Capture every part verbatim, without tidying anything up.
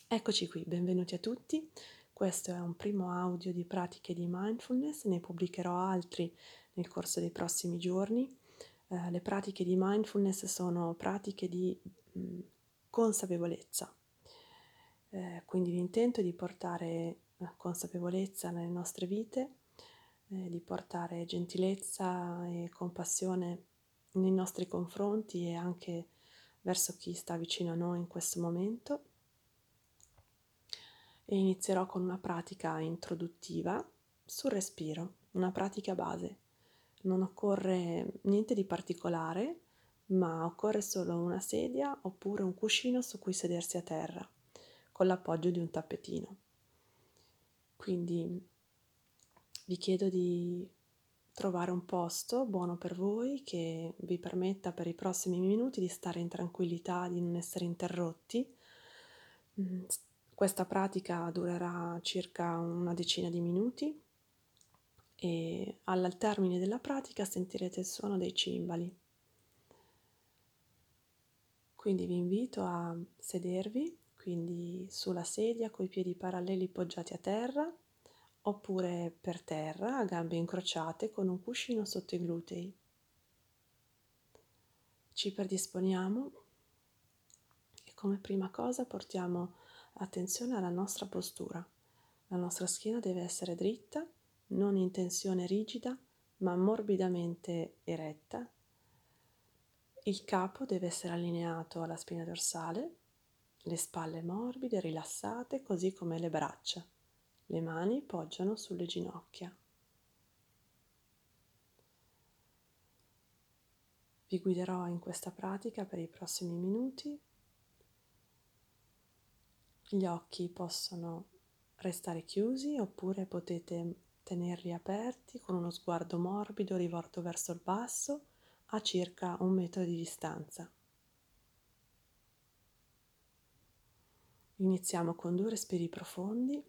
Eccoci qui, benvenuti a tutti. Questo è un primo audio di pratiche di mindfulness, ne pubblicherò altri nel corso dei prossimi giorni. Eh, le pratiche di mindfulness sono pratiche di mh, consapevolezza, eh, quindi l'intento è di portare eh, consapevolezza nelle nostre vite, eh, di portare gentilezza e compassione nei nostri confronti e anche verso chi sta vicino a noi in questo momento. E inizierò con una pratica introduttiva sul respiro, una pratica base. Non occorre niente di particolare, ma occorre solo una sedia oppure un cuscino su cui sedersi a terra, con l'appoggio di un tappetino. Quindi vi chiedo di trovare un posto buono per voi che vi permetta per i prossimi minuti di stare in tranquillità, di non essere interrotti. Mm, Questa pratica durerà circa una decina di minuti e al termine della pratica sentirete il suono dei cimbali. Quindi vi invito a sedervi, quindi sulla sedia coi piedi paralleli poggiati a terra, oppure per terra a gambe incrociate con un cuscino sotto i glutei. Ci predisponiamo e come prima cosa portiamo attenzione alla nostra postura. La nostra schiena deve essere dritta, non in tensione rigida, ma morbidamente eretta. Il capo deve essere allineato alla spina dorsale, le spalle morbide, rilassate, così come le braccia. Le mani poggiano sulle ginocchia. Vi guiderò in questa pratica per i prossimi minuti. Gli occhi possono restare chiusi oppure potete tenerli aperti con uno sguardo morbido rivolto verso il basso a circa un metro di distanza. Iniziamo con due respiri profondi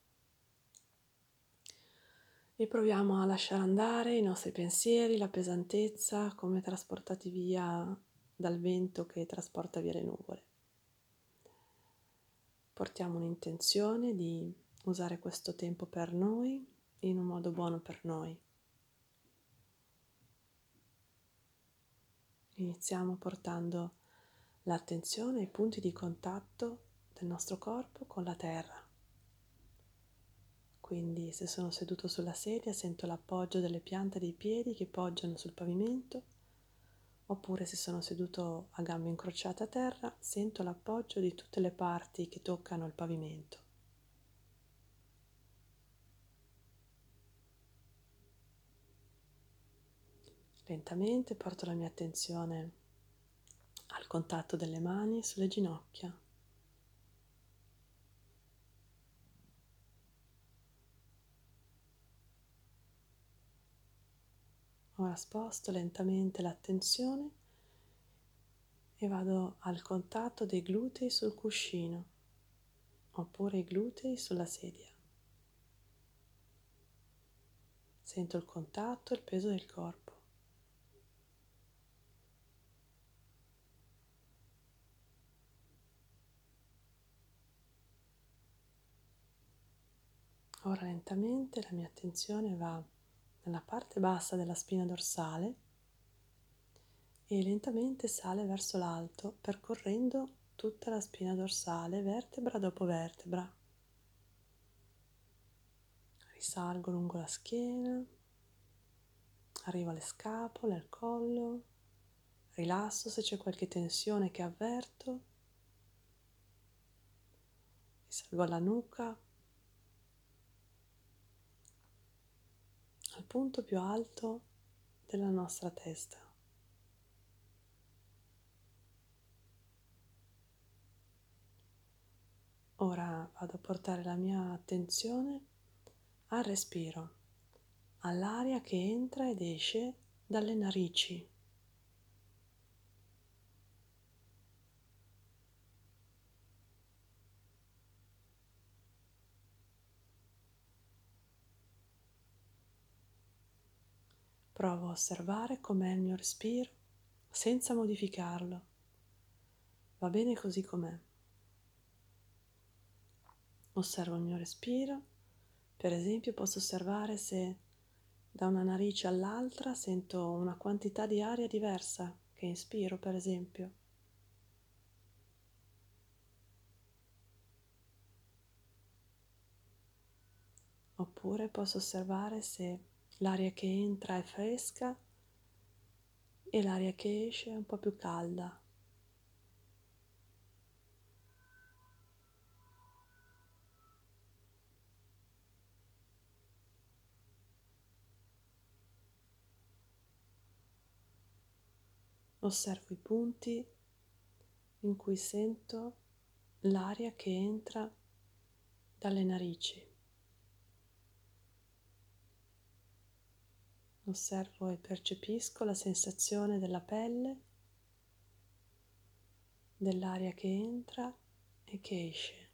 e proviamo a lasciare andare i nostri pensieri, la pesantezza, come trasportati via dal vento che trasporta via le nuvole. Portiamo un'intenzione di usare questo tempo per noi in un modo buono per noi. Iniziamo portando l'attenzione ai punti di contatto del nostro corpo con la terra. Quindi se sono seduto sulla sedia sento l'appoggio delle piante dei piedi che poggiano sul pavimento, oppure se sono seduto a gambe incrociate a terra sento l'appoggio di tutte le parti che toccano il pavimento. Lentamente porto la mia attenzione al contatto delle mani sulle ginocchia. Ora sposto lentamente l'attenzione e vado al contatto dei glutei sul cuscino oppure i glutei sulla sedia. Sento il contatto e il peso del corpo. Ora lentamente la mia attenzione va nella parte bassa della spina dorsale e lentamente sale verso l'alto, percorrendo tutta la spina dorsale, vertebra dopo vertebra. Risalgo lungo la schiena, arrivo alle scapole, al collo, rilasso se c'è qualche tensione che avverto, risalgo alla nuca, al punto più alto della nostra testa. Ora vado a portare la mia attenzione al respiro, all'aria che entra ed esce dalle narici. Provo a osservare com'è il mio respiro senza modificarlo. Va bene così com'è. Osservo il mio respiro. Per esempio, posso osservare se da una narice all'altra sento una quantità di aria diversa che inspiro, per esempio. Oppure posso osservare se l'aria che entra è fresca e l'aria che esce è un po' più calda. Osservo i punti in cui sento l'aria che entra dalle narici. Osservo e percepisco la sensazione della pelle, dell'aria che entra e che esce.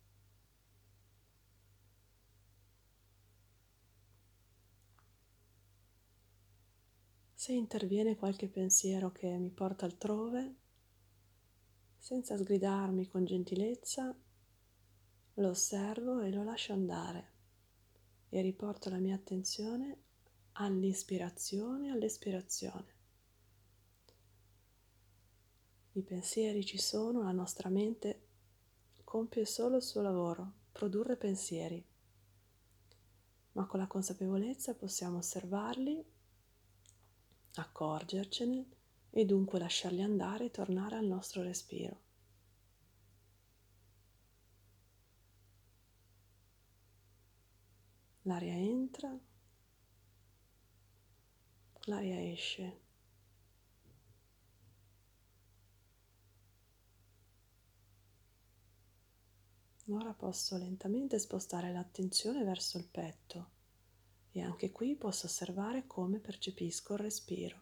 Se interviene qualche pensiero che mi porta altrove, senza sgridarmi con gentilezza, lo osservo e lo lascio andare e riporto la mia attenzione all'ispirazione e all'espirazione. I pensieri ci sono, la nostra mente compie solo il suo lavoro, produrre pensieri, ma con la consapevolezza possiamo osservarli, accorgercene e dunque lasciarli andare e tornare al nostro respiro. L'aria entra, l'aria esce. Ora posso lentamente spostare l'attenzione verso il petto e anche qui posso osservare come percepisco il respiro.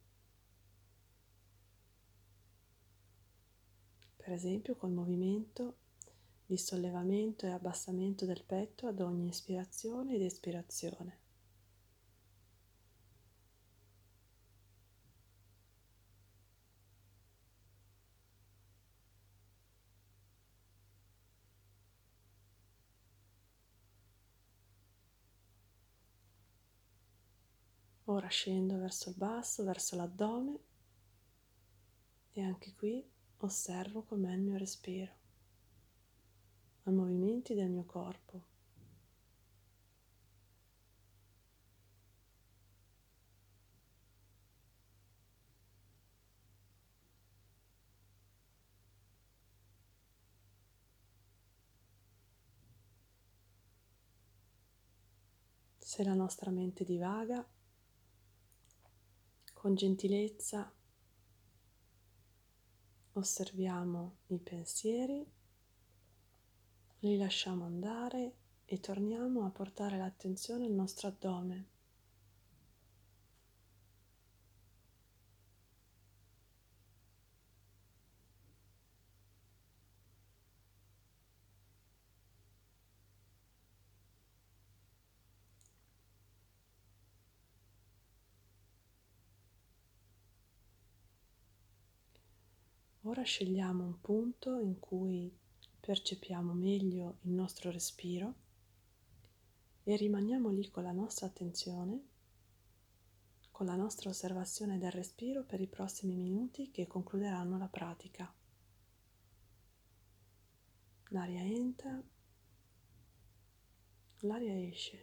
Per esempio col movimento di sollevamento e abbassamento del petto ad ogni ispirazione ed espirazione. Ora scendo verso il basso, verso l'addome e anche qui osservo com'è il mio respiro, i movimenti del mio corpo. Se la nostra mente divaga, con gentilezza osserviamo i pensieri, li lasciamo andare e torniamo a portare l'attenzione al nostro addome. Ora scegliamo un punto in cui percepiamo meglio il nostro respiro e rimaniamo lì con la nostra attenzione, con la nostra osservazione del respiro per i prossimi minuti che concluderanno la pratica. L'aria entra, l'aria esce.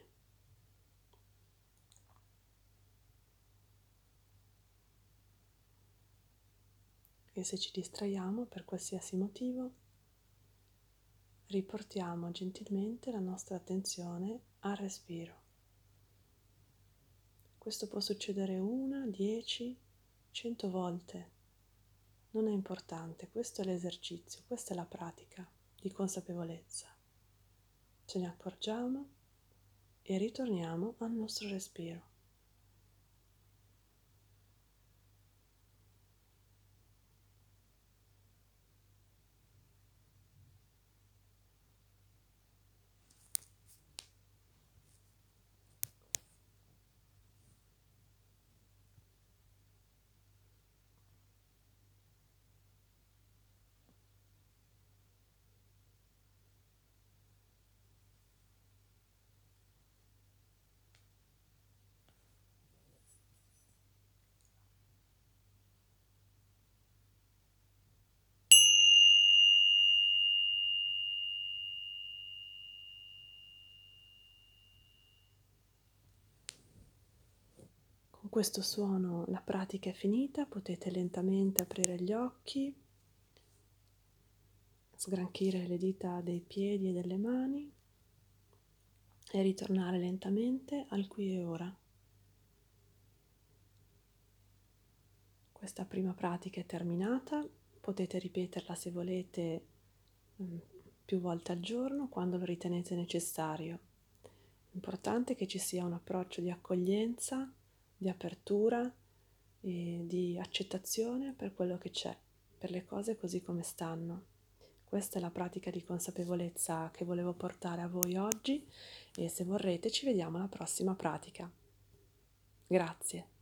E se ci distraiamo per qualsiasi motivo, riportiamo gentilmente la nostra attenzione al respiro. Questo può succedere una, dieci, cento volte. Non è importante, questo è l'esercizio, questa è la pratica di consapevolezza. Ce ne accorgiamo e ritorniamo al nostro respiro. questo suono la pratica è finita, potete lentamente aprire gli occhi, sgranchire le dita dei piedi e delle mani e ritornare lentamente al qui e ora. Questa prima pratica è terminata, potete ripeterla se volete mh, più volte al giorno quando lo ritenete necessario. L'importante è che ci sia un approccio di accoglienza, di apertura e di accettazione per quello che c'è, per le cose così come stanno. Questa è la pratica di consapevolezza che volevo portare a voi oggi e se vorrete ci vediamo alla prossima pratica. Grazie.